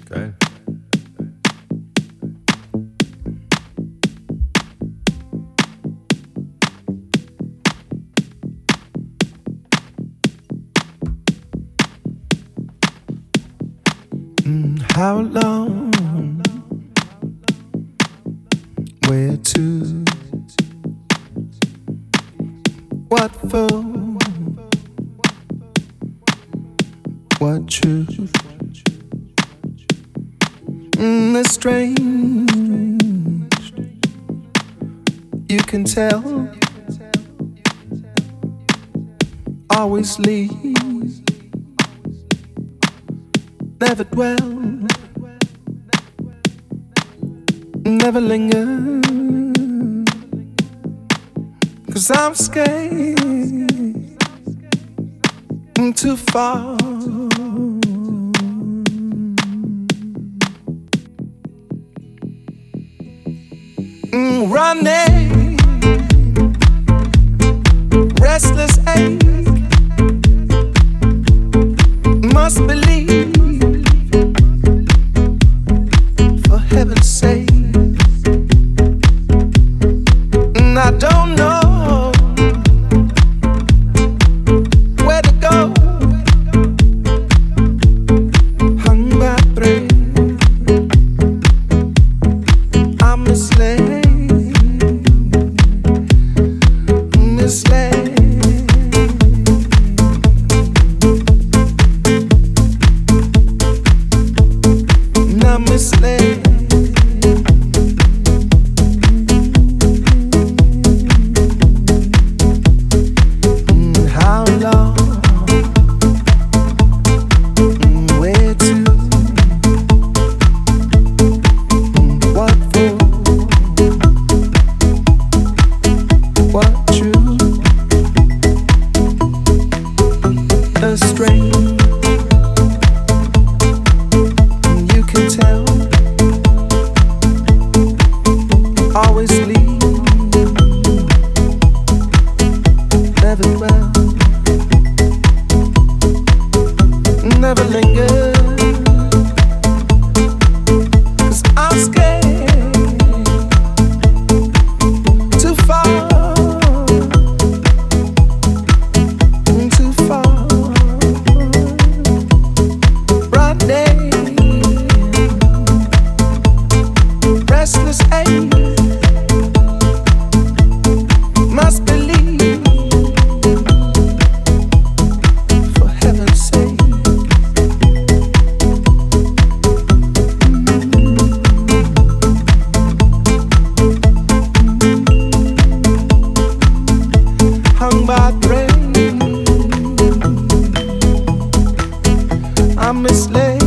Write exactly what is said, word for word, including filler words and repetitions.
Geil. Mm, how long? Where to? What for? What truth? Mm, it's strange. You can tell. Always leave. Never dwell. Never linger. 'Cause I'm scared. I'm too far. Mm, running, restless ache. Must believe, for heaven's sake. And I don't know where to go. Hung by thread, I'm misled. Misled. Not misled. Mm, how long? Mm, where to? Mm, what for? What true? A strain. You can tell. Always leave. Never dwell. Never linger. 'Cause I'm scared. Too far. Too far. Running. Restless ache. Must believe, for heaven's sake. Hung by thread, I'm misled.